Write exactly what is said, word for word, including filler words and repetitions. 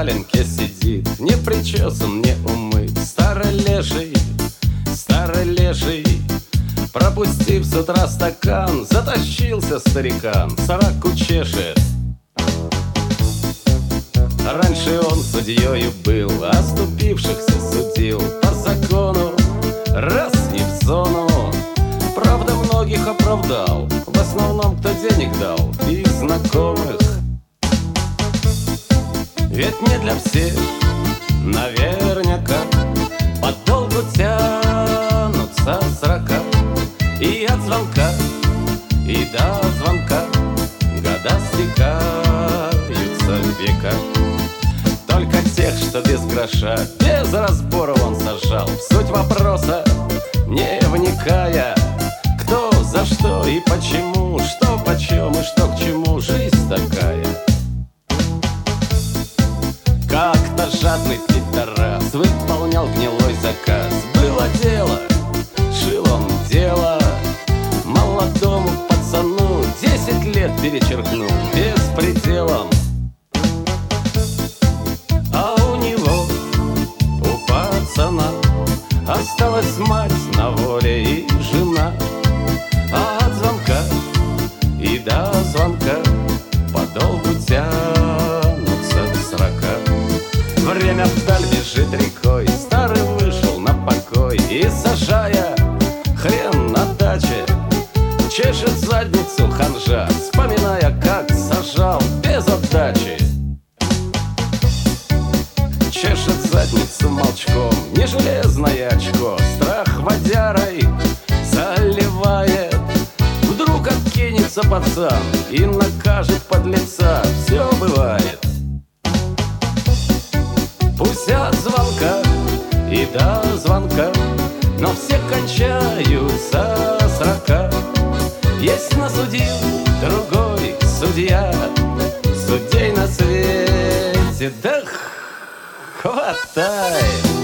валенке сидит, не причесан, не умыт, старолежий, старолежий. Пропустив с утра стакан, затащился старикан, сраку чешет. Раньше он судьёю был, оступившихся судил по закону, раз и в зону. Правда, многих оправдал, в основном кто денег дал, и знакомых. Ведь не для всех, наверняка, подолгу тянутся срока. И от звонка, и до звонка года стекаются в века. Только тех, что без гроша, без разбора он сажал, в суть вопроса не вникая. Кто, за что и почему, что почем и что к чему, жизнь такая. Как-то жадный пидорас выполнял гнилой заказ. Было дело, шил он дело, молодому пацану десять лет перечеркнул беспределом. А у него, у пацана, осталась мать на воле и жена. А от звонка и до звонка подолгу тянутся срока. Время вдаль бежит рекой, старый вышел на покой и, сажая хрен на даче, чешет задницу ханжа, вспоминая, как сажал без отдачи. Чешет задницу молчком, не железное очко, страх водярой заливает. Вдруг откинется пацан и накажет подлеца, все бывает. Пусть от звонка и до звонка, но все кончаются срока. Есть насудил другой судья, судей на свете, да хватай.